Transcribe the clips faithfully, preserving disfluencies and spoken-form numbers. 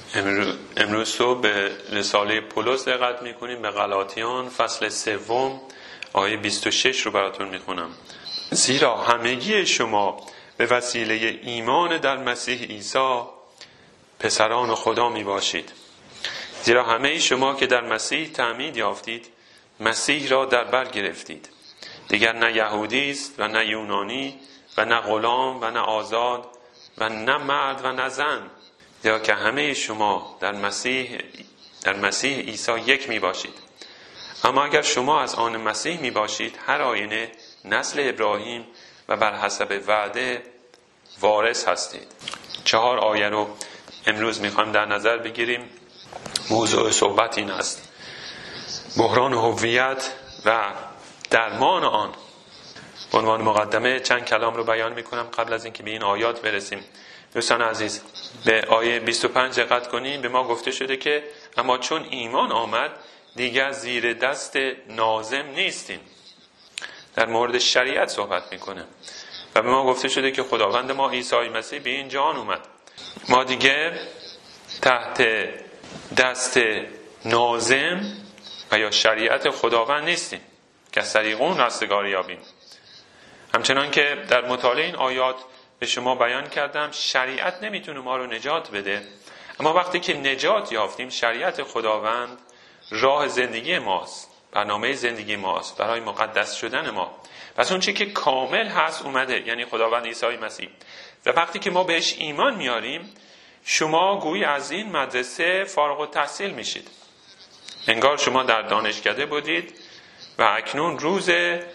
امروز صبح به رساله پولس دقت میکنیم، به غلاطیان فصل سوم آیه بیست و شش رو براتون میخونم. زیرا همگی شما به وسیله ایمان در مسیح عیسی پسران خدا میباشید. زیرا همه شما که در مسیح تعمید یافتید مسیح را در بر گرفتید. دیگر نه یهودی است و نه یونانی و نه غلام و نه آزاد و نه مرد و نه زن، زیرا که همه شما در مسیح در مسیح عیسی یک می باشید. اما اگر شما از آن مسیح می باشید، هر آینه نسل ابراهیم و بر حسب وعده وارث هستید. چهار آیه رو امروز می خوایم در نظر بگیریم. موضوع صحبت این است: بحران هویت و درمان آن. به عنوان مقدمه چند کلام رو بیان میکنم قبل از اینکه به این آیات برسیم. دوستان عزیز، به آیه بیست و پنج دقت کنیم. به ما گفته شده که اما چون ایمان آمد دیگر زیر دست ناظم نیستیم. در مورد شریعت صحبت میکنه و به ما گفته شده که خداوند ما عیسی مسیح به این جهان اومد. ما دیگر تحت دست ناظم و یا شریعت خداوند نیستیم که از طریق اون رستگاری یابیم. همچنان که در مطالعه این آیات به شما بیان کردم، شریعت نمیتونه ما رو نجات بده، اما وقتی که نجات یافتیم شریعت خداوند راه زندگی ماست، برنامه زندگی ماست برای مقدس شدن ما. پس اون چی که کامل هست اومده، یعنی خداوند عیسی مسیح. و وقتی که ما بهش ایمان میاریم، شما گویی از این مدرسه فارغ التحصیل میشید. انگار شما در دانشکده بودید و اکنون روز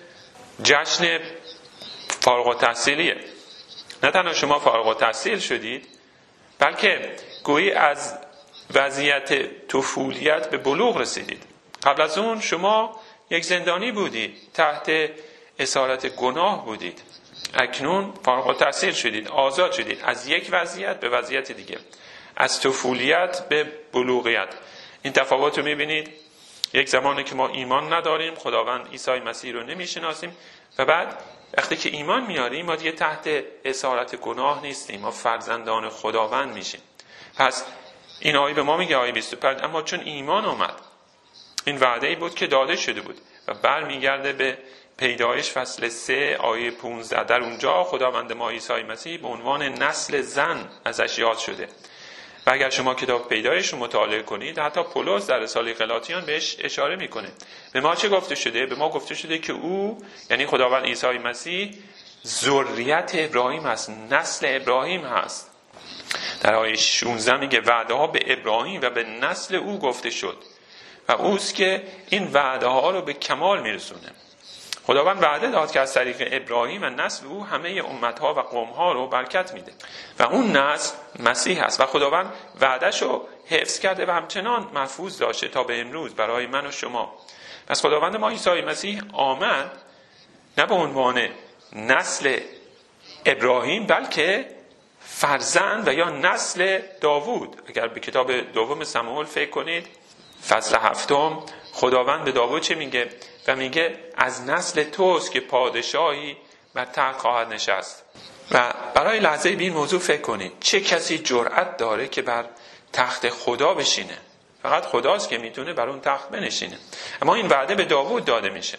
جشن فارغ التحصیلیه. نه تنها شما فارغ التحصیل شدید، بلکه گویی از وضعیت طفولیت به بلوغ رسیدید. قبل از اون شما یک زندانی بودید، تحت اسارت گناه بودید. اکنون فارغ التحصیل شدید، آزاد شدید از یک وضعیت به وضعیت دیگه، از طفولیت به بلوغیت. این تفاوت رو میبینید. یک زمانی که ما ایمان نداریم، خداوند عیسی مسیح رو نمیشناسیم، و بعد وقتی که ایمان میاریم ما دیگه تحت اسارت گناه نیستیم، ما فرزندان خداوند میشیم. پس این آیه به ما میگه، آیه بیست و پنج، اما چون ایمان آمد، این وعده ای بود که داده شده بود و برمیگرده به پیدایش فصل سه آیه پانزده. در اونجا خداوند ما عیسی مسیح به عنوان نسل زن ازش یاد شده. و اگر شما کتاب پیدایش رو مطالعه کنید، حتی پولس در رساله غلاطیان بهش اشاره میکنه. به ما چه گفته شده؟ به ما گفته شده که او، یعنی خداوند عیسی مسیح، ذریت ابراهیم هست، نسل ابراهیم هست. در آیه شانزده میگه وعده ها به ابراهیم و به نسل او گفته شد و اوست که این وعده ها رو به کمال میرسونه. خداوند وعده داد که از طریق ابراهیم و نسل او همه امتها و قومها رو برکت میده و اون نسل مسیح هست و خداوند وعدش رو حفظ کرده و همچنان محفوظ داشته تا به امروز برای من و شما. پس خداوند ما عیسی مسیح آمد نه به عنوان نسل ابراهیم، بلکه فرزند و یا نسل داوود. اگر به کتاب دوم سموئیل فکر کنید، فصل هفتم، خداوند به داوود چه میگه؟ و میگه از نسل توست که پادشاهی بر تخت خواهد نشست. و برای لحظه به این موضوع فکر کنید، چه کسی جرأت داره که بر تخت خدا بشینه؟ فقط خداست که میتونه بر اون تخت بنشینه. اما این وعده به داوود داده میشه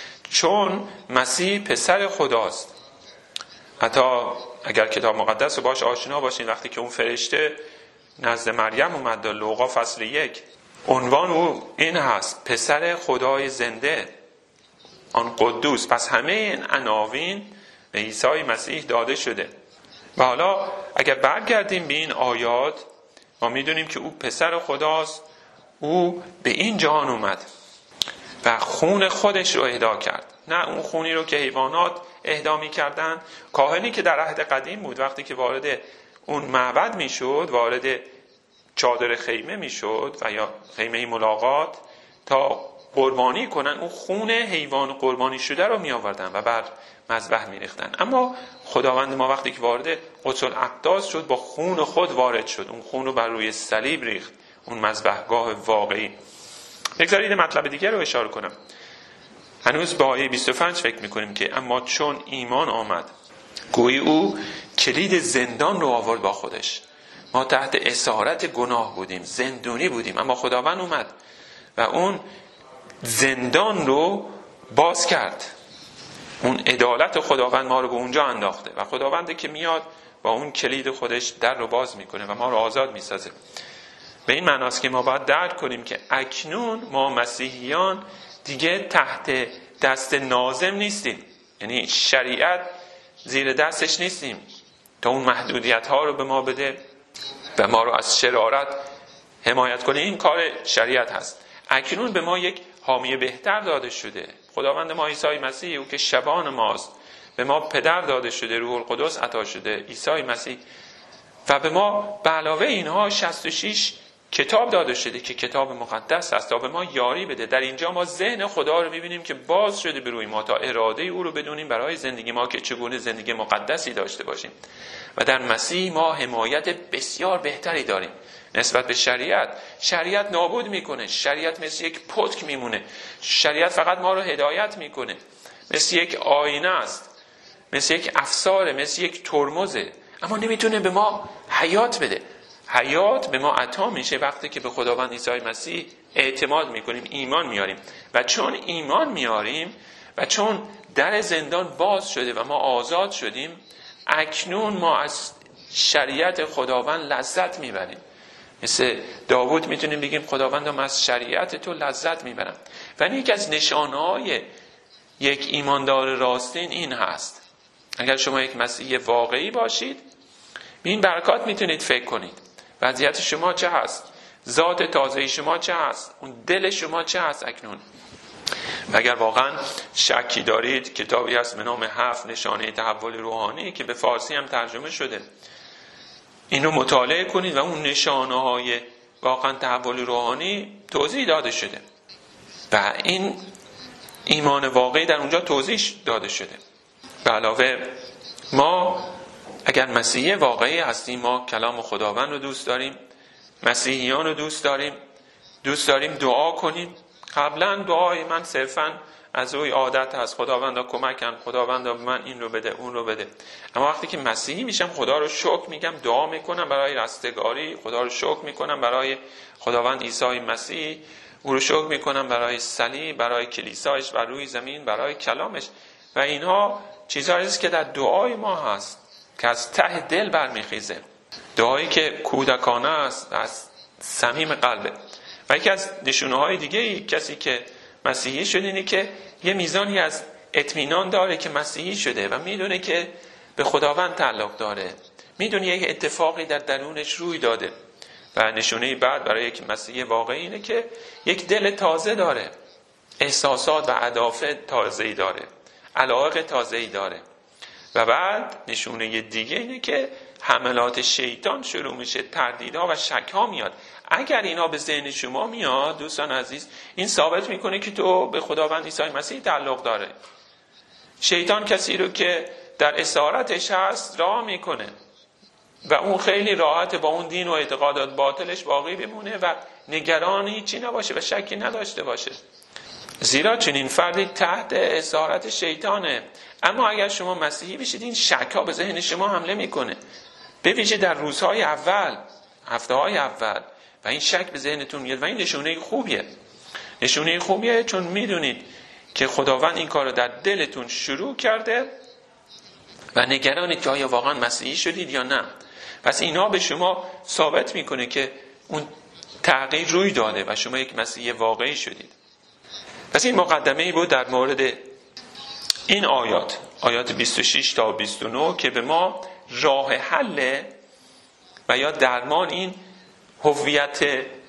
چون مسیح پسر خداست. حتی اگر کتاب مقدس رو باش آشنا باشین، وقتی که اون فرشته نزد مریم اومد در لوقا فصل یک، عنوان او این هست: پسر خدای زنده، آن قدوس. پس همه این عناوین به عیسی مسیح داده شده. و حالا اگر برگردیم به این آیات، ما میدونیم که او پسر خداست. او به این جهان اومد و خون خودش رو اهدا کرد، نه اون خونی رو که حیوانات اهدا می‌کردن. کاهنی که در عهد قدیم بود، وقتی که وارد اون معبد میشد، وارد چادر خیمه میشد و یا خیمه ملاقات تا قربانی کنن، اون خون حیوان قربانی شده رو می آوردن و بر مذبح می ریختن. اما خداوند ما وقتی که وارد قدس الاقداس شد، با خون خود وارد شد، اون خون رو بر روی صلیب ریخت، اون مذبحگاه واقعی. بگذارید مطلب دیگر رو اشاره کنم. هنوز با آیه بیست و پنج فکر می کنیم که اما چون ایمان آمد، گویی او کلید زندان رو آورد با خودش. ما تحت اسارت گناه بودیم، زندونی بودیم، اما خداوند اومد و اون زندان رو باز کرد. اون عدالت خداوند ما رو به اونجا انداخته و خداونده که میاد با اون کلید خودش در رو باز میکنه و ما رو آزاد میسازه. به این معناست که ما باید درک کنیم که اکنون ما مسیحیان دیگه تحت دست ناظم نیستیم، یعنی شریعت زیر دستش نیستیم تا اون محدودیت ها رو به ما بده و ما رو از شرارت حمایت کنه. این کار شریعت هست. اکنون به ما یک حامی بهتر داده شده. خداوند ما عیسی مسیح، او که شبان ماست، به ما پدر داده شده، روح القدس عطا شده، عیسی مسیح، و به ما به علاوه اینها شصت و شش کتاب داده شده که کتاب مقدس است تا به ما یاری بده. در اینجا ما ذهن خدا رو می‌بینیم که باز شده به روی ما تا اراده او رو بدونیم برای زندگی ما که چگونه زندگی مقدسی داشته باشیم. و در مسیح ما حمایت بسیار بهتری داریم نسبت به شریعت. شریعت نابود میکنه، شریعت مثل یک پتک میمونه، شریعت فقط ما رو هدایت میکنه، مثل یک آینه است، مثل یک افساره، مثل یک ترمزه، اما نمیتونه به ما حیات بده. حیات به ما عطا میشه وقتی که به خداوند عیسی مسیح اعتماد میکنیم، ایمان میاریم. و چون ایمان میاریم و چون در زندان باز شده و ما آزاد شدیم، اکنون ما از شریعت خداوند لذت میبریم. مثل داوود میتونیم بگیم خداوندم از شریعت تو لذت میبرم. و یکی از نشانه‌های یک ایماندار راستین این هست. اگر شما یک مسیحی واقعی باشید، به این برکات میتونید فکر کنید. وضعیت شما چه هست؟ ذات تازه شما چه هست؟ اون دل شما چه هست اکنون؟ و اگر واقعا شکی دارید، کتابی هست به نام هفت نشانه تحول روحانی که به فارسی هم ترجمه شده. این رو مطالعه کنید و اون نشانه های واقعا تحول روحانی توضیح داده شده و این ایمان واقعی در اونجا توضیح داده شده. به علاوه ما اگر مسیحی واقعی هستیم، ما کلام خداوند رو دوست داریم، مسیحیان رو دوست داریم، دوست داریم دعا کنیم. قبلا دعای من صرفاً از روی عادت هست، خداوندا کمکم، خداوندا من این رو بده اون رو بده. اما وقتی که مسیحی میشم خدا رو شکر میگم، دعا میکنم برای رستگاری، خدا رو شکر میکنم برای خداوند عیسی مسیح، او رو شکر میکنم برای صلیب، برای کلیسایش و روی زمین، برای کلامش. و اینها چیزهایی است که در دعای ما هست که از ته دل برمیخیزه، دعایی که کودکانه است، از صمیم قلبه. و یکی از نشونه‌های دیگه کسی که مسیحی شده اینه که یه میزانی از اطمینان داره که مسیحی شده و میدونه که به خداوند تعلق داره، میدونه یک اتفاقی در درونش روی داده. و نشونه بعد برای یک مسیحی واقعی اینه که یک دل تازه داره، احساسات و اهداف تازه‌ای داره، علاقه تازه‌ای داره. و بعد نشونه دیگه اینه که حملات شیطان شروع میشه، تردیدها و شک‌ها میاد. اگر اینا به ذهن شما میاد دوستان عزیز، این ثابت میکنه که تو به خداوند عیسی مسیح تعلق داره. شیطان کسی رو که در اسارتش هست راه میکنه و اون خیلی راحت با اون دین و اعتقادات باطلش باقی بمونه و نگران هیچی نباشه و شکی نداشته باشه، زیرا چنین فردی تحت اسارت شیطانه. اما اگر شما مسیحی بشید این شک‌ها به ذهن شما حمله میکنه، به ویژه در روزهای اول، هفته‌های اول، و این شک به ذهنتون میاد و این نشونه خوبیه. نشونه خوبیه چون میدونید که خداوند این کار رو در دلتون شروع کرده و نگرانید که آیا واقعا مسیحی شدید یا نه. پس اینا به شما ثابت میکنه که اون تغییر روی داده و شما یک مسیحی واقعی شدید. پس این مقدمه‌ای بود در مورد این آیات، آیات بیست و شش تا بیست و نه که به ما راه حل و یا درمان این هویت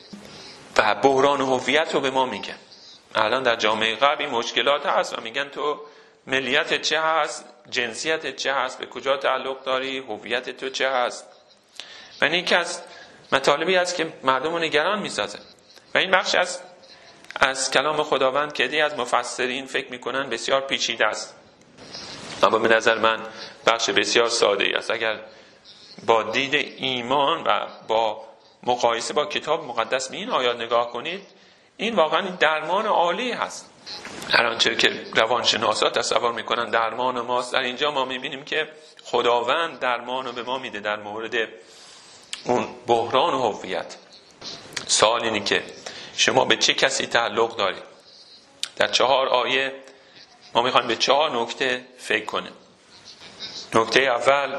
و بحران هویت رو به ما میگن. الان در جامعه غرب این مشکلات هست و میگن تو ملیت چه هست، جنسیت چه هست، به کجا تعلق داری، هویت تو چه هست. و این یکی از مطالبی است که مردم رو نگران میسازه. و این بخش از از کلام خداوند که دی از مفسرین فکر میکنن بسیار پیچیده است، اما به نظر من بخش بسیار ساده ای است. اگر با دید ایمان و با مقایسه با کتاب مقدس به این آیات نگاه کنید، این واقعا درمان عالی هست. هر آنچه که روانشناسا تصور میکنن درمان ماست، در اینجا ما میبینیم که خداوند درمان رو به ما میده در مورد اون بحران هویت. سوال اینه که شما به چه کسی تعلق دارید؟ در چهار آیه ما میخوایم به چهار نکته فکر کنیم. نکته اول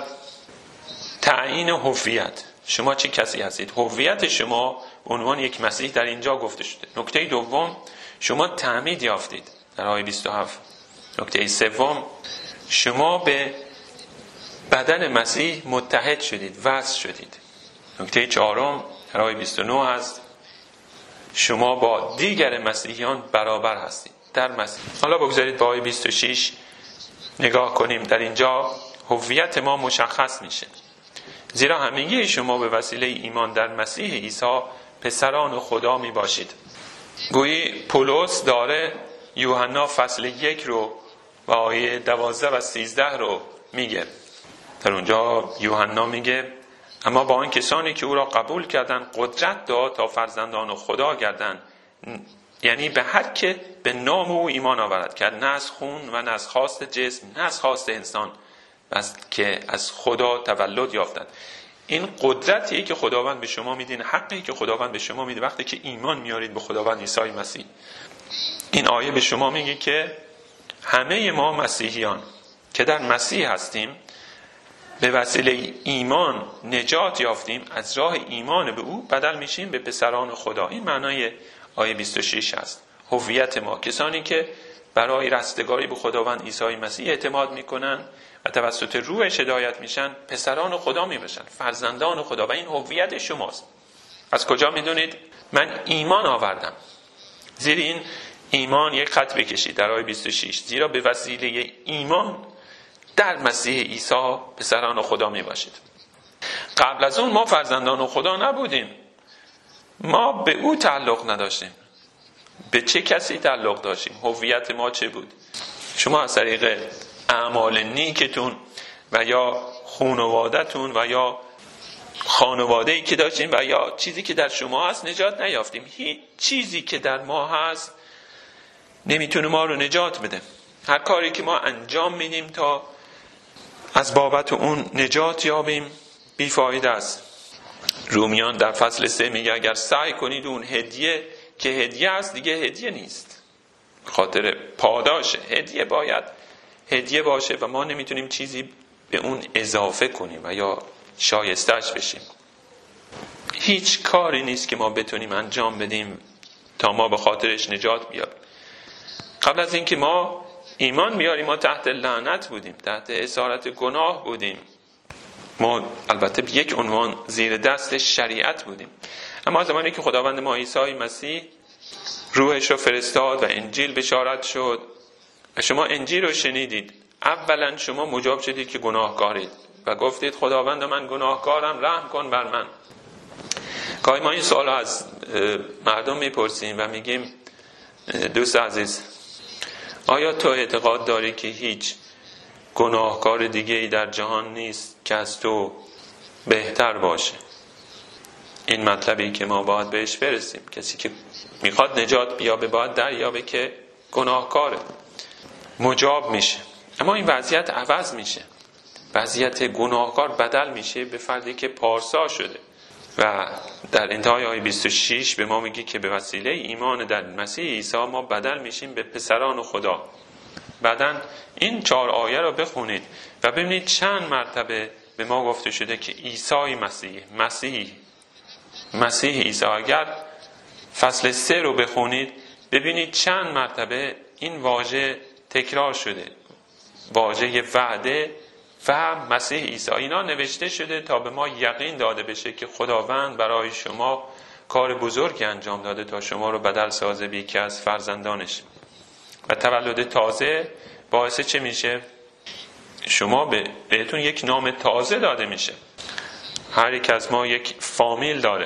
تعیین هویت. شما چه کسی هستید؟ هویت شما عنوان یک مسیح در اینجا گفته شده. نکته دوم شما تعمید یافتید در آیه بیست و هفت. نکته سوم شما به بدن مسیح متحد شدید، وصل شدید. نکته چهارم در آیه بیست و نه هست شما با دیگر مسیحیان برابر هستید در مسیح. حالا بگذارید با آیه بیست و شش نگاه کنیم. در اینجا هویت ما مشخص میشه. زیرا همگی شما به وسیله ایمان در مسیح عیسی پسران خدا می باشید. گویی پولس داره یوحنا فصل یک رو و آیه دوازده و سیزده رو میگه. در اونجا یوحنا میگه اما با آن کسانی که او را قبول کردند قدرت داد تا فرزندان خدا گردند، یعنی به هر که به نام او ایمان آورد، که نه از خون و نه از خواست جسم نه از خواست انسان، بس که از خدا تولد یافتند. این قدرتیه که خداوند به شما میده، این حقی که خداوند به شما میده وقتی که ایمان میارید به خداوند عیسی مسیح. این آیه به شما میگه که همه ما مسیحیان که در مسیح هستیم به وسیله ایمان نجات یافتیم، از راه ایمان به او بدل میشیم به پسران خدا. این معنای آیه بیست و شش است. هویت ما کسانی که برای رستگاری به خداوند عیسی مسیح اعتماد میکنن و توسط روحش هدایت میشن پسران خدا میبشن، فرزندان خدا، و این هویت شماست. از کجا میدونید؟ من ایمان آوردم. زیر این ایمان یک خط بکشید در آیه بیست و شش. زیرا به وسیله ایمان در مسیح عیسی پسران خدا میباشید. قبل از اون ما فرزندان خدا نبودیم. ما به او تعلق نداشتیم. به چه کسی تعلق داشتیم؟ هویت ما چه بود؟ شما از طریق اعمال نیکتون و یا خانواده‌تون و یا خانواده‌ای که داشتیم و یا چیزی که در شما هست نجات نیافتیم. هیچ چیزی که در ما هست نمیتونه ما رو نجات بده. هر کاری که ما انجام میدیم تا از بابت اون نجات یابیم بیفایده است. رومیان در فصل سه میگه اگر سعی کنید اون هدیه که هدیه است دیگه هدیه نیست، خاطر پاداشه. هدیه باید هدیه باشه و ما نمیتونیم چیزی به اون اضافه کنیم و یا شایستش بشیم. هیچ کاری نیست که ما بتونیم انجام بدیم تا ما به خاطرش نجات بیابیم. قبل از اینکه ما ایمان بیاریم ما تحت لعنت بودیم، تحت اسارت گناه بودیم. ما البته به یک عنوان زیر دست شریعت بودیم. اما زمانی که خداوند ما عیسی مسیح روحش رو فرستاد و انجیل بشارت شد و شما انجیل رو شنیدید، اولا شما مجاب شدید که گناهکارید و گفتید خداوند من گناهکارم، رحم کن بر من. گاهی ما این سوال از مردم میپرسیم و میگیم دوست عزیز آیا تو اعتقاد داری که هیچ گناهکار دیگه ای در جهان نیست که از تو بهتر باشه؟ این مطلبی که ما باید بهش برسیم. کسی که میخواد نجات بیابه باید دریابه که گناهکاره، مجاب میشه. اما این وضعیت عوض میشه. وضعیت گناهکار بدل میشه به فردی که پارسا شده و در انتهای آیه بیست و شش به ما میگه که به وسیله ایمان در مسیح عیسی ما بدل میشیم به پسران خدا. بعدن این چهار آیه رو بخونید و ببینید چند مرتبه به ما گفته شده که عیسی مسیح مسیح مسیح عیسی. اگر فصل سه رو بخونید ببینید چند مرتبه این واژه تکرار شده، واژه وعده و مسیح عیسی. اینا نوشته شده تا به ما یقین داده بشه که خداوند برای شما کار بزرگی انجام داده تا شما رو بدل سازه به یکی از فرزندانش. و تولد تازه باعث چه میشه؟ شما به بهتون یک نام تازه داده میشه. هر یک از ما یک فامیل داره،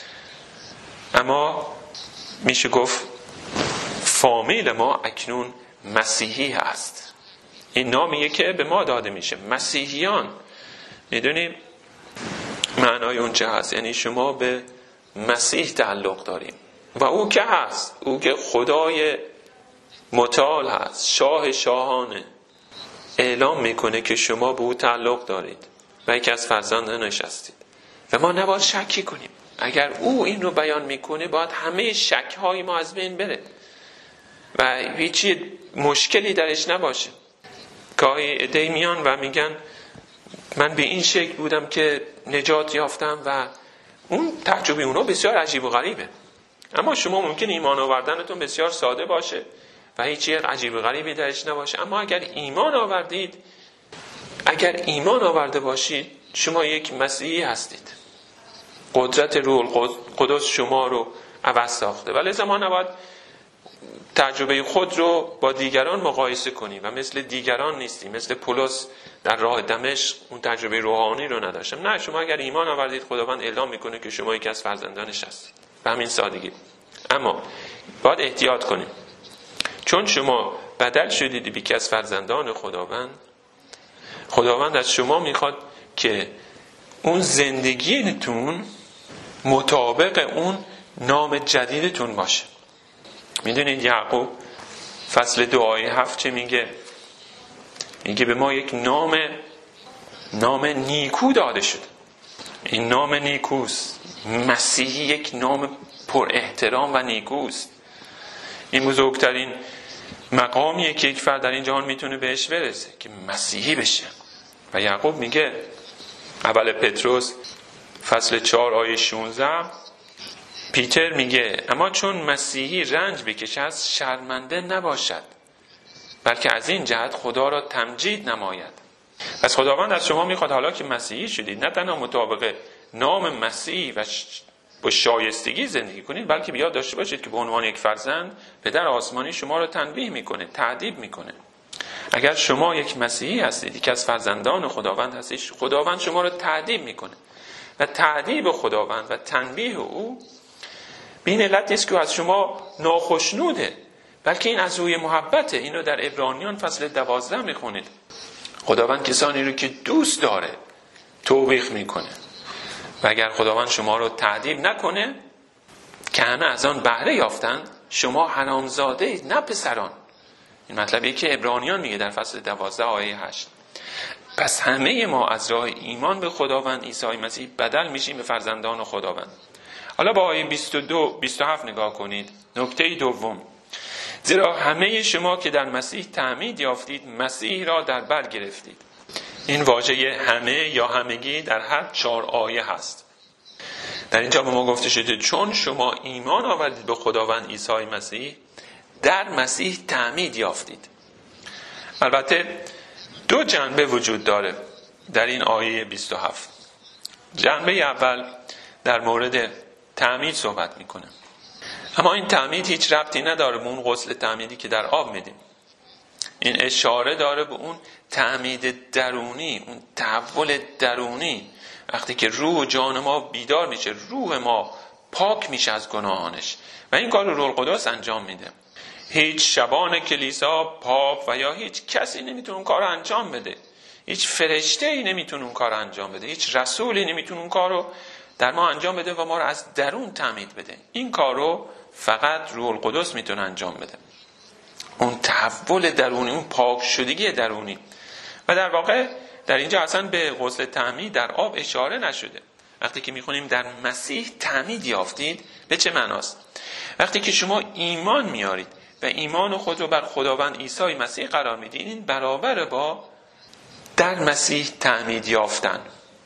اما میشه گفت فامیل ما اکنون مسیحی هست. این نامیه که به ما داده میشه، مسیحیان. میدونیم معنای اون چه هست؟ یعنی شما به مسیح تعلق داریم و او که هست، او که خدای متعال هست، شاه شاهانه، اعلام میکنه که شما به او تعلق دارید و یکی از فرزندانش هستید. و ما نباید شکی کنیم. اگر او این رو بیان میکنه باید همه شک های ما از بین بره و هیچی مشکلی درش نباشه. گاهی عده‌ای میان و میگن من به این شکل بودم که نجات یافتم و اون تجربه اونها بسیار عجیب و غریبه. اما شما ممکن ایمان آوردنتون بسیار ساده باشه و هیچی عجیب و غریبی درش نباشه، اما اگر ایمان آوردید، اگر ایمان آورده باشید، شما یک مسیحی هستید. قدرت روح القدس شما رو عوض ساخته. ولی لذا ما نباید تجربه خود رو با دیگران مقایسه کنیم و مثل دیگران نیستیم. مثل پولس در راه دمشق اون تجربه روحانی رو نداشتم. نه، شما اگر ایمان آوردید خداوند اعلام میکنه که شما یکی از فرزندانش هستید. به همین سادگی. اما باید احتیاط کنیم، چون شما بدل شدید یکی از فرزندان خداوند. خداوند از شما میخواد که اون زندگیتون مطابق اون نام جدیدتون باشه. میدونید یعقوب فصل دو آیه هفت چه میگه؟ میگه به ما یک نام نام نیکو داده شد. این نام نیکوست. مسیحی یک نام پر احترام و نیکوست. این بزرگترین مقامیه که یک فرد در این جهان میتونه بهش برسه، که مسیحی بشه. و یعقوب میگه اول پتروس فصل چهار آیه شانزده، پیتر میگه اما چون مسیحی رنج بکشه از شرمنده نباشد، بلکه از این جهت خدا را تمجید نماید. پس خداوند از شما میخواد حالا که مسیحی شدید نه تنها مطابق نام مسیحی و با شایستگی زندگی کنید، بلکه بیاد داشته باشید که به عنوان یک فرزند پدر آسمانی شما را تنبیه میکنه، تعذیب میکنه. اگر شما یک مسیحی هستید، یک از فرزندان خداوند هستید، خداوند شما را تعذیب میکنه و تعذیب خداوند و تنبیه او به این علت نیست که از شما ناخشنوده، بلکه این از روی محبته. اینو در عبرانیان فصل دوازده میخونید. خداوند کسانی رو که دوست داره توبیخ میکنه و اگر خداوند شما رو تعذیب نکنه که همه از آن بهره یافتند، شما حرامزاده اید نه پسران. این مطلبی که عبرانیان میگه در فصل دوازده آیه هشت. پس همه ما از راه ایمان به خداوند عیسی مسیح بدل میشیم به فرزندان خداوند. حالا با آیه بیست و دو بیست و هفت نگاه کنید. نکته دوم، زیرا همه شما که در مسیح تعمید یافتید مسیح را در بر گرفتید. این واژه همه یا همگی در هر چهار آیه هست. در اینجا به ما گفته شده چون شما ایمان آوردید به خداوند عیسی مسیح در مسیح تعمید یافتید. البته دو جنبه وجود داره در این آیه بیست و هفت. جنبه اول در مورد تعمید صحبت میکنه، اما این تعمید هیچ ربطی نداره به اون غسل تعمیدی که در آب میدیم. این اشاره داره به اون تعمید درونی، اون تحول درونی. وقتی که روح و جان ما بیدار میشه، روح ما پاک میشه از گناهانش و این کار رو روح القدس انجام میده. هیچ شبان کلیسا، پاپ و یا هیچ کسی نمیتونه اون کار رو انجام بده. هیچ فرشته‌ای نمیتونه اون کار رو انجام بده. هیچ رسولی نمیتونه اون کار رو در ما انجام بده و ما رو از درون تعمید بده. این کار رو فقط روح القدس میتونه انجام بده. اون تحول درونی، اون پاک شدگی درونی. و در واقع در اینجا اصلا به غسل تعمید در آب اشاره نشده. وقتی که میخونیم در مسیح تعمید یافتید، به چه معناست؟ وقتی که شما ایمان میارید و ایمان خود رو بر خداوند عیسی مسیح قرار میدین، این برابر با در مسیح تعمید یافتن.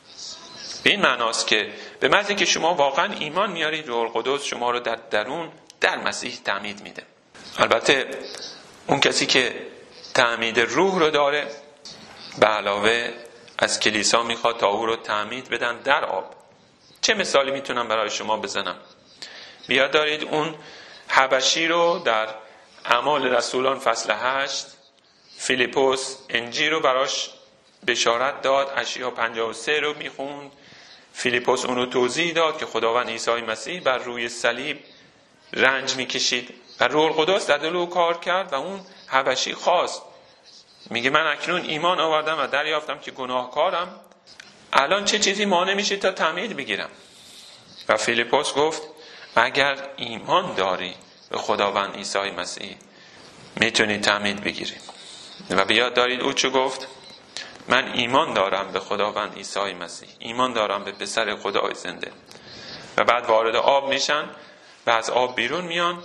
به این معناست که به محض که شما واقعا ایمان میارید، روح القدس شما رو در درون در مسیح تعمید میده. البته اون کسی که تعمید روح رو داره به علاوه از کلیسا میخواد تا او رو تعمید بدن در آب. چه مثالی میتونم برای شما بزنم؟ بیاد دارید اون حبشی رو در اعمال رسولان فصل هشت، فیلیپوس انجیل رو براش بشارت داد، اشعیا پنجاه و سه رو میخوند. فیلیپوس اون رو توضیح داد که خداوند عیسی مسیح بر روی صلیب رنج میکشید و روح القدس در دل او کار کرد و اون حبشی خواست. میگه من اکنون ایمان آوردم و دریافتم که گناهکارم. الان چه چیزی مانع میشه تا تعمید بگیرم؟ و فیلیپوس گفت اگر ایمان داری به خداوند عیسی مسیح میتونی تعمید بگیری. و بیاد دارید او چه گفت؟ من ایمان دارم به خداوند عیسی مسیح، ایمان دارم به پسر خدای زنده. و بعد وارد آب میشن و از آب بیرون میان.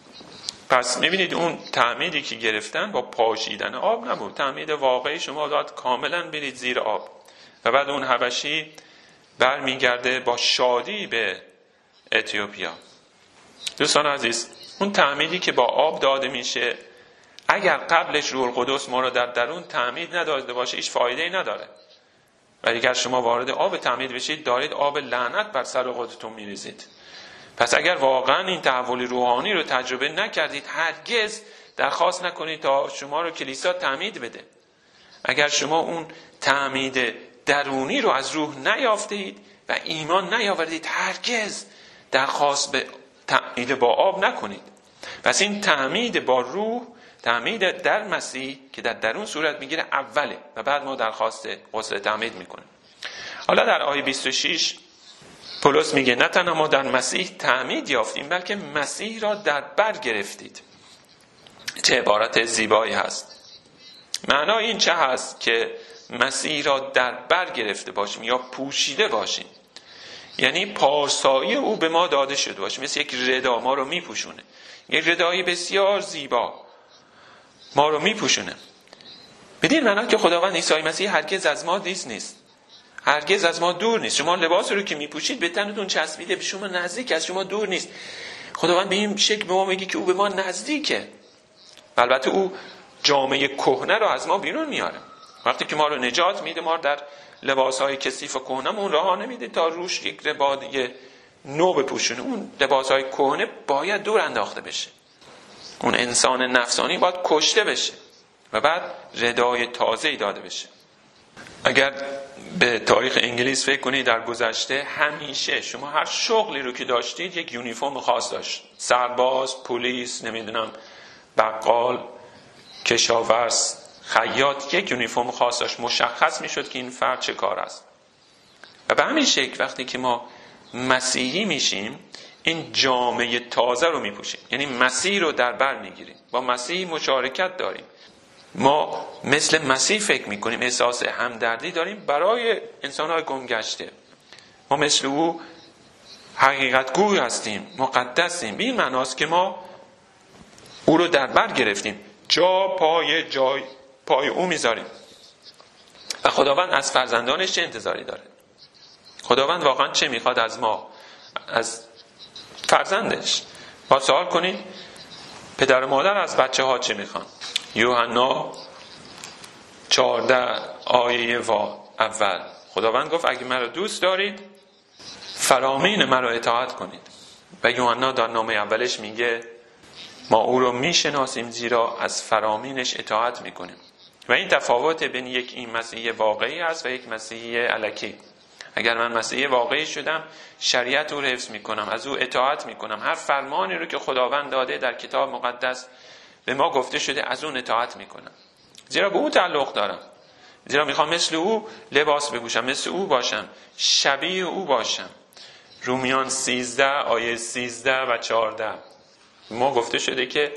پس میبینید اون تعمیدی که گرفتن با پاشیدن آب نبود، تعمید واقعی شما داد کاملا برید زیر آب. و بعد اون حبشی برمیگرده با شادی به اتیوپیا. دوستان عزیز، اون تعمیدی که با آب داده میشه اگر قبلش روح القدس ما رو در درون تعمید نداده باشه هیچ فایده‌ای نداره. و اگر شما وارد آب تعمید بشید دارید آب لعنت بر سر خودتون میریزید. پس اگر واقعا این تحول روحانی رو تجربه نکردید هرگز درخواست نکنید تا شما رو کلیسا تعمید بده. اگر شما اون تعمید درونی رو از روح نیافتید و ایمان نیاوردید هرگز درخواست به تعمید با آب نکنید. پس این تعمید با روح، تعمید در مسیح که در درون صورت میگیره اوله و بعد ما درخواست غسل تعمید میکنیم. حالا در آیه بیست و شش پولس میگه نه تنها ما در مسیح تعمید یافتیم بلکه مسیح را در بر گرفتید. چه عبارت زیبایی هست. معنای این چه هست که مسیح را در بر گرفته باشیم یا پوشیده باشیم؟ یعنی پارسایی او به ما داده شده باشه، مثل یک ردا ما رو میپوشونه، یک ردای بسیار زیبا ما رو میپوشونه. بدین معنا که خداوند عیسی مسیح هرگز از ما دیز نیست، هرگز از ما دور نیست. شما لباس رو که میپوشید به تنتون چسبیده، به شما نزدیک، از شما دور نیست. خداوند به این شکل به ما میگه که او به ما نزدیکه. البته او جامعه کهنه رو از ما بیرون میاره. وقتی که ما رو نجات میده ما در لباسهای کثیف و کهنه‌مون رها نمیده تا روش یک رباطی نو بپوشونه. اون لباسهای کهنه باید دور انداخته بشه. اون انسان نفسانی باید کشته بشه و بعد ردای تازه‌ای داده بشه. اگر به تاریخ انگلیس فکر کنید در گذشته همیشه شما هر شغلی رو که داشتید یک یونیفرم خاص داشت. سرباز، پلیس، نمیدونم بقال، کشاورز، خیاط، یک یونیفرم خاص داشت. مشخص میشد که این فرد چه کار است. و به همین شکل وقتی که ما مسیحی میشیم این جامعه تازه رو میپوشیم، یعنی مسیح رو در بر میگیریم، با مسیح مشارکت داریم. ما مثل مسیح فکر میکنیم، احساس همدردی داریم برای انسان‌های گم گشته. ما مثل او حقیقت گوی هستیم، مقدسیم. به این معناست که ما او رو در بر گرفتیم، جا پای جای پای او میذاریم. و خداوند از فرزندانش چه انتظاری داره؟ خداوند واقعا چه میخواد از ما، از فرزندش؟ با سوال کنید پدر و مادر از بچه ها چه میخوان؟ یوحنا چهارده آیه وا اول خداوند گفت اگه مرا دوست دارید فرامین مرا اطاعت کنید. و یوحنا در نامه اولش میگه ما او رو میشناسیم زیرا از فرامینش اطاعت میکنیم. و این تفاوت بین یک این مسیحی واقعی است و یک مسیحی الکی. اگر من مسیحی واقعی شدم شریعت رو حفظ میکنم، از او اطاعت میکنم، هر فرمانی رو که خداوند داده در کتاب مقدس به ما گفته شده از اون اطاعت میکنم، زیرا به او تعلق دارم، زیرا میخوام مثل او لباس بپوشم، مثل او باشم، شبیه او باشم. رومیان سیزده آیه سیزده و چهارده ما گفته شده که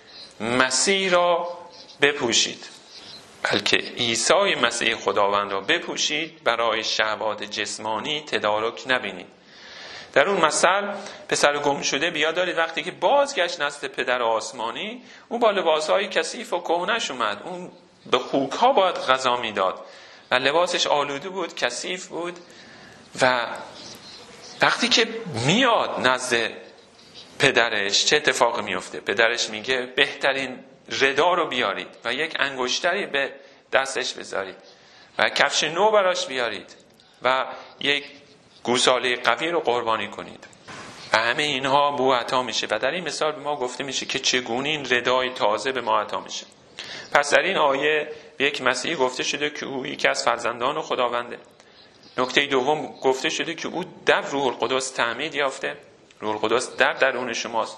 مسیح را بپوشید، بلکه عیسی مسیح خداوند را بپوشید، برای شهوات جسمانی تدارک نبینید. در اون مثل پسر گم شده بیاد دارید وقتی که بازگشت نزد پدر آسمانی اون با لباسهای کثیف و کهنه‌اش اومد، اون به خوک‌ها باید غذا میداد و لباسش آلوده بود، کثیف بود. و وقتی که میاد نزد پدرش چه اتفاقی میفته؟ پدرش میگه بهترین ردا رو بیارید و یک انگشتری به دستش بذارید و کفش نو براش بیارید و یک گوساله قوی رو قربانی کنید. و همه اینها به او عطا میشه و در این مثال به ما گفته میشه که چگونه این ردای تازه به ما عطا میشه. پس در این آیه به یک مسیحی گفته شده که او یکی از فرزندان خداونده. نکته دوم گفته شده که او در روح القدس تعمید یافته، روح القدس در درون شماست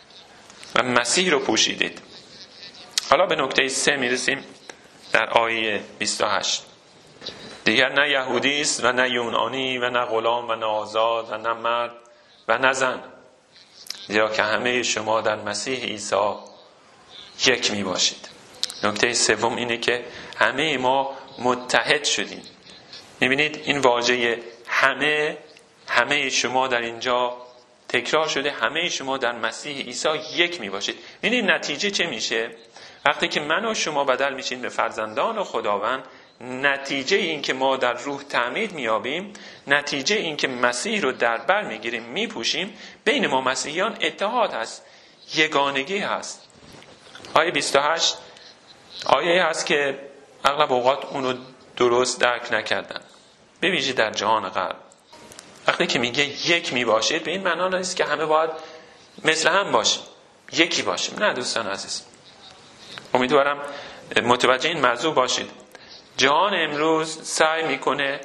و مسیح رو پوشیدید. حالا به نکته سه میرسیم در آیه بیست و هشت. دیگر نه یهودی است و نه یونانی و نه غلام و نه آزاد و نه مرد و نه زن، زیرا که همه شما در مسیح عیسی یک می باشید. نکته سوم اینه که همه ما متحد شدیم. میبینید این واژه همه، همه شما در اینجا تکرار شده، همه شما در مسیح عیسی یک میباشید. میبینید نتیجه چه میشه؟ وقتی که من و شما بدل میشیم به فرزندان خداوند، نتیجه این که ما در روح تعمید میابیم، نتیجه این که مسیح رو در بر میگیریم، میپوشیم، بین ما مسیحیان اتحاد هست، یگانگی هست. آیه بیست و هشت آیه هست که اغلب اوقات اونو درست درک نکردن، به ویژه در جهان غرب. وقتی که میگه یک میباشید، به این معنا نیست که همه باید مثل هم باشیم، یکی باشیم. نه دوستان عزیز، امیدوارم متوجه این موضوع باشید. جهان امروز سعی میکنه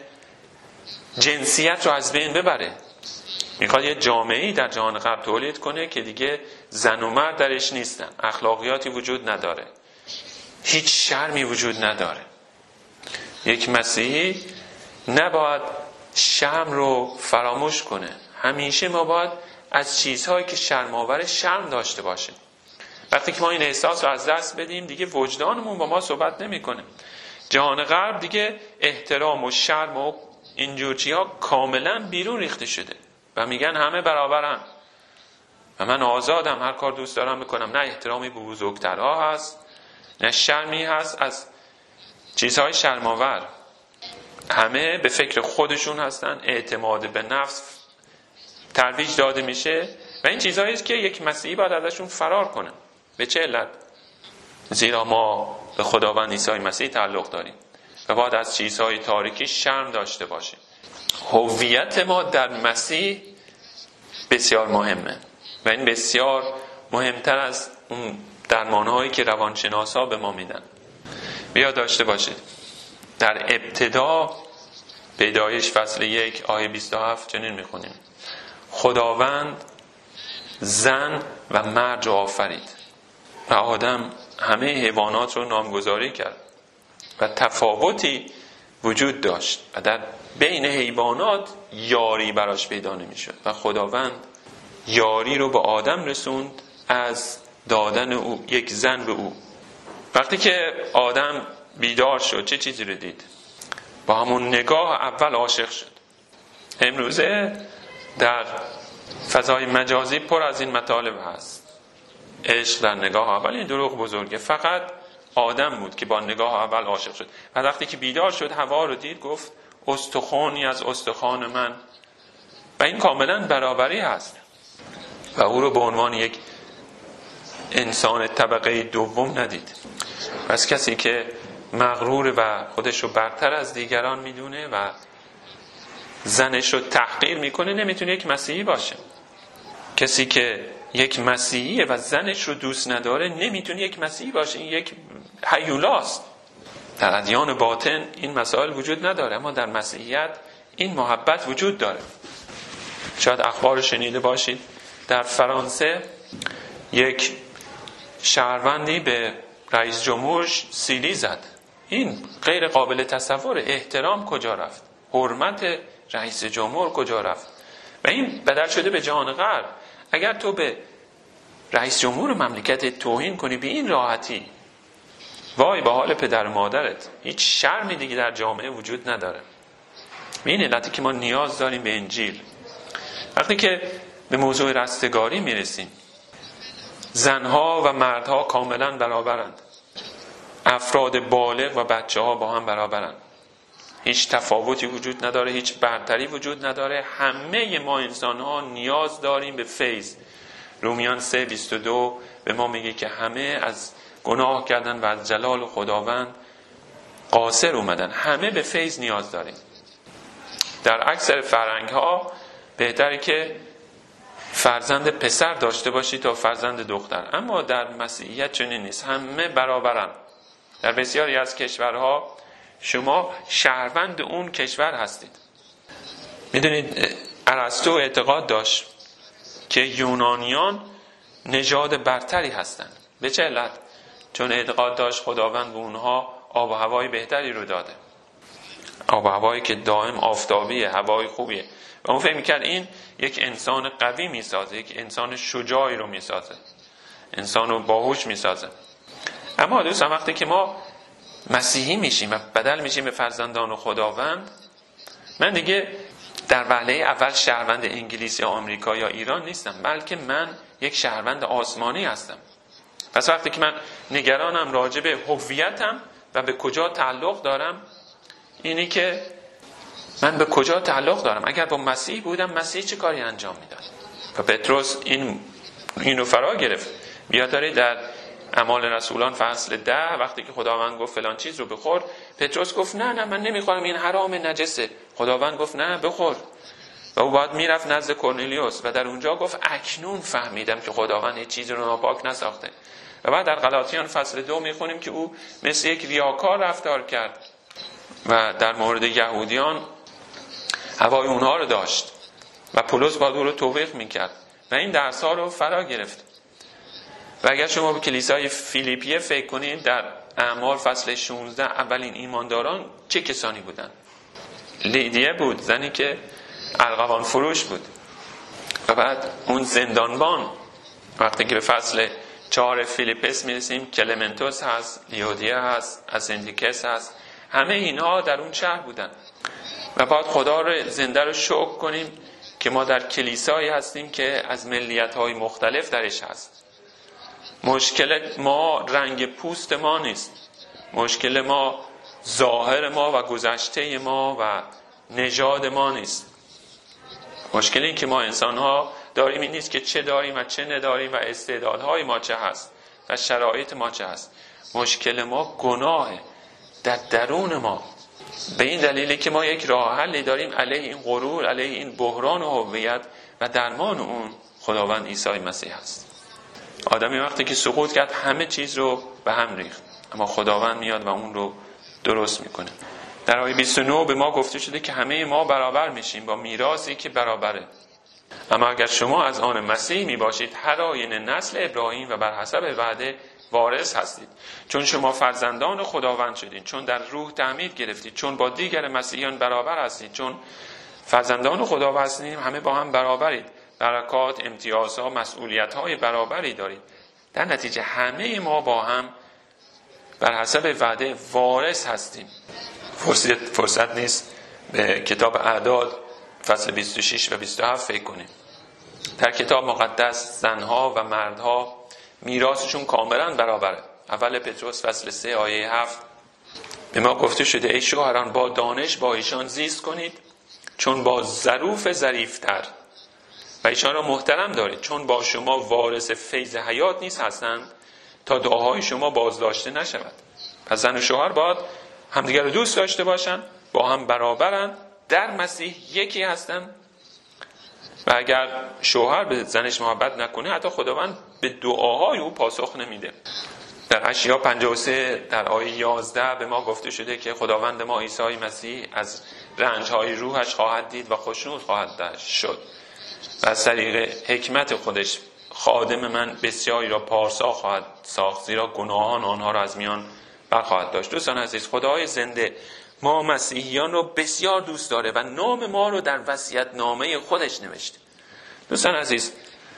جنسیت رو از بین ببره، میخواد یه جامعه‌ای در جهان غرب تولید کنه که دیگه زن و مرد درش نیستن، اخلاقیاتی وجود نداره، هیچ شرمی وجود نداره. یک مسیحی نباید شرم رو فراموش کنه. همیشه ما باید از چیزهایی که شرم‌آور شرم داشته باشیم. وقتی که ما این احساس رو از دست بدیم، دیگه وجدانمون با ما صحبت نمی‌کنه. جهان غرب دیگه احترام و شرم و اینجور چیزها کاملا بیرون ریخته شده و میگن همه برابرن و من آزادم، هر کار دوست دارم میکنم. نه احترامی به بزرگترها هست، نه شرمی هست از چیزهای شرم‌آور. همه به فکر خودشون هستن، اعتماد به نفس ترویج داده میشه و این چیزهایی است که یک مسیحی باید ازشون فرار کنه. به چه علت؟ زیرا ما به خداوند عیسی مسیح تعلق داریم و باید از چیزهای تاریکی شرم داشته باشیم. هویت ما در مسیح بسیار مهمه و این بسیار مهمتر از اون درمانهایی که روانشناسا به ما میدن. بیا داشته باشید در ابتدا پیدایش فصل یک آیه بیست و هفت چنین میخونیم: خداوند زن و مرد رو آفرید و آدم همه حیوانات رو نامگذاری کرد و تفاوتی وجود داشت و در بین حیوانات یاری براش پیدا نمیشد و خداوند یاری رو به آدم رسوند از دادن او یک زن به او. وقتی که آدم بیدار شد چه چیزی رو دید؟ با همون نگاه اول عاشق شد. امروزه در فضای مجازی پر از این مطالب هست. عشق در نگاه اول، این دروغ بزرگه. فقط آدم بود که با نگاه اول عاشق شد و وقتی که بیدار شد حوا رو دید، گفت استخوانی از استخوان من، و این کاملا برابری هست و او رو به عنوان یک انسان طبقه دوم ندید. پس کسی که مغرور و خودش رو برتر از دیگران میدونه و زنش رو تحقیر میکنه نمیتونه یک مسیحی باشه. کسی که یک مسیحیه و زنش رو دوست نداره نمیتونه یک مسیحی باشه. این یک هیولاست. در ادیان باطن این مسائل وجود نداره، اما در مسیحیت این محبت وجود داره. شاید اخبار شنیده باشید در فرانسه یک شهروندی به رئیس جمهورش سیلی زد. این غیر قابل تصوره. احترام کجا رفت؟ حرمت رئیس جمهور کجا رفت؟ و این بدل شده به جهان غرب. اگر تو به رئیس جمهور مملکت توهین کنی به این راحتی، وای به حال پدر و مادرت. هیچ شرمی دیگه در جامعه وجود نداره. به این علتی که ما نیاز داریم به انجیل. وقتی که به موضوع رستگاری میرسیم، زنها و مردها کاملا برابرند. افراد بالغ و بچه ها با هم برابرند. هیچ تفاوتی وجود نداره، هیچ برتری وجود نداره. همه ما انسان ها نیاز داریم به فیض. رومیان سه بیست و دو به ما میگه که همه از گناه کردن و از جلال خداوند قاصر اومدن. همه به فیض نیاز داریم. در اکثر فرهنگ ها بهتره که فرزند پسر داشته باشی تا فرزند دختر، اما در مسیحیت چنین نیست. همه برابرن. در بسیاری از کشورها شما شهروند اون کشور هستید. میدونید ارسطو اعتقاد داشت که یونانیان نژاد برتری هستند. به چه علت؟ چون اعتقاد داشت خداوند به اونها آب و هوای بهتری رو داده، آب و هوایی که دائم آفتابیه، هوای خوبیه، و اون فکر میکرد این یک انسان قوی میسازه، یک انسان شجاعی رو میسازه، انسان رو باهوش میسازه. اما دوستان وقتی که ما مسیحی میشیم و بدل میشیم به فرزندان خداوند، من دیگه در وهله اول شهروند انگلیس یا آمریکا یا ایران نیستم، بلکه من یک شهروند آسمانی هستم. پس وقتی که من نگرانم راجع به هویتم و به کجا تعلق دارم، اینی که من به کجا تعلق دارم. اگر با مسیح بودم، مسیح چه کاری انجام میداد؟ و پتروس این اینو فرا گرفت. بیاد داره در اعمال رسولان فصل ده، وقتی که خداوند گفت فلان چیز رو بخور، پتروس گفت نه نه من نمیخورم، این حرام، نجسه. خداوند گفت نه بخور. و او بعد میرفت نزد کرنلیوس و در اونجا گفت اکنون فهمیدم که خداوند هیچ چیزی رو ناپاک نساخته. و بعد در غلاطیان فصل دو میخونیم که او مثل یک ریاکار رفتار کرد و در مورد یهودیان هوای اونها رو داشت و پولس باید او رو توبیخ میکرد و این درس ها رو فرا گرفت. و اگر شما به کلیسای فیلیپیه فکر کنید، در اعمال فصل شانزده اولین ایمانداران چه کسانی بودن؟ لیدیه بود، زنی که ارغوان فروش بود. و بعد اون زندانبان، وقتی که به فصل چهار فیلیپس میرسیم، کلمنتوس هست، لیودیه هست، اسندیکس هست، همه اینها در اون شهر بودن. و بعد خدا رو زنده رو شکر کنیم که ما در کلیسایی هستیم که از ملیت‌های مختلف درش هست. مشکل ما رنگ پوست ما نیست، مشکل ما ظاهر ما و گذشته ما و نژاد ما نیست. مشکل این که ما انسان ها داریم این نیست که چه داریم و چه نداریم و استعدادهای ما چه هست و شرایط ما چه هست. مشکل ما گناهه در درون ما. به این دلیلی که ما یک راه حلی داریم علیه این غرور، علیه این بحران هویت و درمان اون خداوند عیسی مسیح هست. آدمی وقتی که سقوط کرد همه چیز رو به هم ریخت، اما خداوند میاد و اون رو درست میکنه. در آیه بیست و نه به ما گفته شده که همه ما برابر میشیم با میراثی که برابره. اما اگر شما از آن مسیح میباشید، هر آینه نسل ابراهیم و بر حسب وعده وارث هستید، چون شما فرزندان خداوند شدید، چون در روح تعمید گرفتید، چون با دیگر مسیحیان برابر هستید، چون فرزندان خداوند هستید، همه با هم برابرید، برکات، امتیازها، مسئولیت‌های برابری دارید. در نتیجه همه ما با هم بر حسب وعده وارث هستیم. فرصت, فرصت نیست به کتاب اعداد فصل بیست و شش و بیست و هفت فکر کنیم. در کتاب مقدس زنها و مردها میراثشون کاملا برابره. اول پتروس فصل سه آیه هفت به ما گفته شده ای شوهران با دانش با ایشان زیست کنید، چون با ظروف ظریفتر، و ایشان را محترم دارید، چون با شما وارث فیض حیات نیست هستند، تا دعاهای شما بازداشته نشود. پس زن و شوهر باید همدیگر رو دوست داشته باشن، با هم برابرن، در مسیح یکی هستن. و اگر شوهر به زنش محبت نکنه، حتی خداوند به دعاهای او پاسخ نمیده. در اشعیا پنجاه و سه در آیه یازده به ما گفته شده که خداوند ما عیسی مسیح از رنجهای روحش خواهد دید و خوشنود خواهد شد و از طریق حکمت خودش خادم من بسیاری را پارسا خواهد ساخت، زیرا گناهان آنها را از میان برخواهد داشت. دوستان عزیز، خدای زنده ما مسیحیان رو بسیار دوست داره و نام ما رو در وصیت نامه خودش نوشته. دوستان عزیز،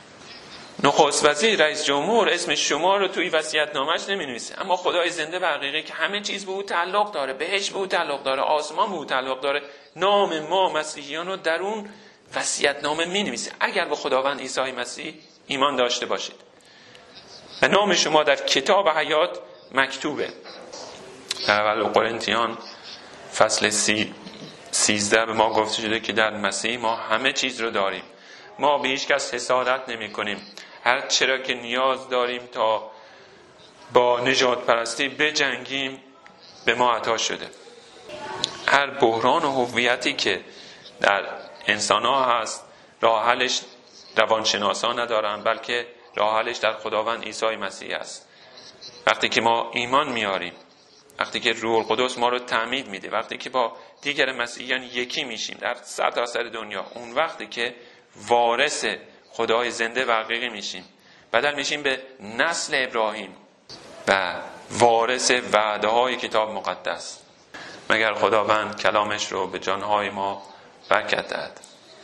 نخست وزیر، رئیس جمهور اسم شما رو توی وصیت نامش نمی نویسه، اما خدای زنده و حقیقی که همه چیز به او تعلق داره، بهش به او تعلق داره، آسمان به او تعلق داره، نام ما مسیحیان رو در اون وصیت نامه می نویسه. اگر به خداوند عیسی مسیح ایمان داشته باشید و نام شما در کتاب حیات مکتوبه. در اول قرنتیان فصل سی سیزده به ما گفته شده که در مسیح ما همه چیز رو داریم، ما به هیچ کس حسادت نمی کنیم، هر چرا که نیاز داریم تا با نجات پرستی بجنگیم به ما عطا شده. هر بحران و هویتی که در انسان ها هست، راه حلش روانشناسا ندارن، بلکه راه حلش در خداوند عیسی مسیح است. وقتی که ما ایمان میاریم، وقتی که روح القدس ما رو تعمید میده، وقتی که با دیگر مسیحیان یکی میشیم در سرتاسر دنیا، اون وقتی که وارث خدای زنده و حقیقی میشیم، بدل میشیم به نسل ابراهیم و وارث وعده های کتاب مقدس. مگر خداوند کلامش رو به جانهای ما برکت دهد.